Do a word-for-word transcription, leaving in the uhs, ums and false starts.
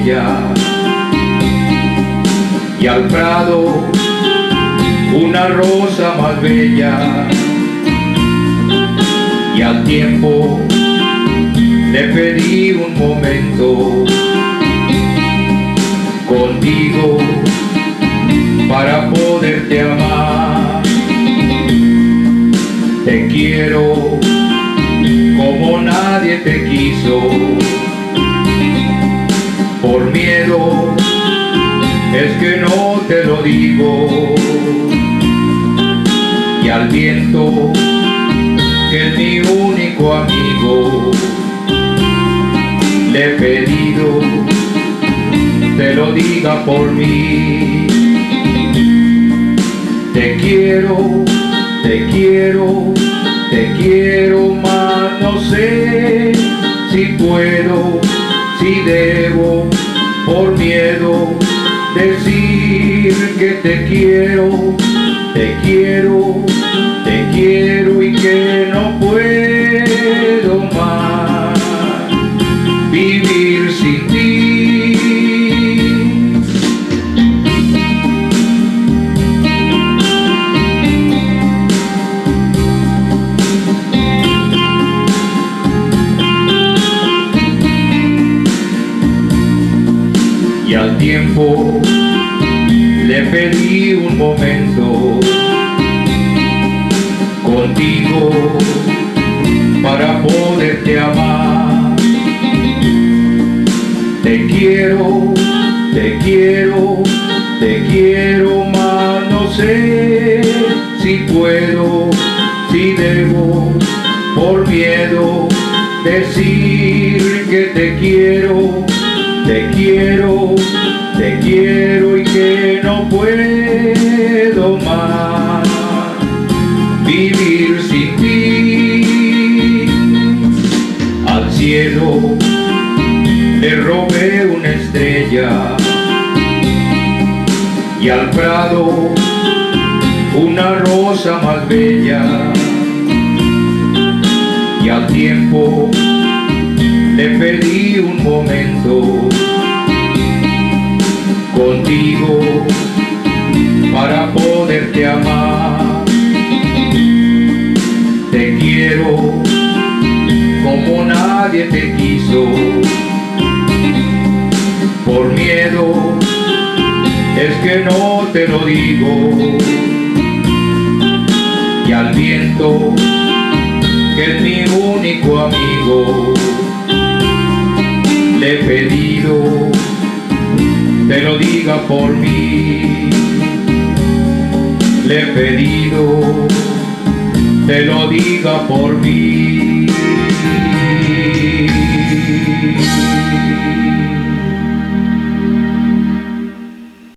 estrella, y al prado una rosa más bella, y al tiempo le pedí un momento contigo para poderte amar. Te quiero como nadie te quiso, por miedo es que no te lo digo, y al viento, que es mi único amigo, le he pedido te lo diga por mí. Te quiero, te quiero, te quiero, mas no sé si puedo, si debo, por miedo, decir que te quiero, te quiero, te quiero y que no puedo más vivir sin ti. Y al tiempo le pedí un momento contigo para poderte amar. Te quiero, te quiero, te quiero, mas no sé si puedo, si debo, por miedo, decir que te quiero, te quiero, te quiero y que no puedo más vivir sin ti. Al cielo le robé una estrella, y al prado una rosa más bella, y al tiempo le pedí un momento contigo para poderte amar. Te quiero como nadie te quiso, por miedo es que no te lo digo, y al viento, que es mi único amigo, le he pedido te lo diga por mí. Le he pedido te lo diga por mí.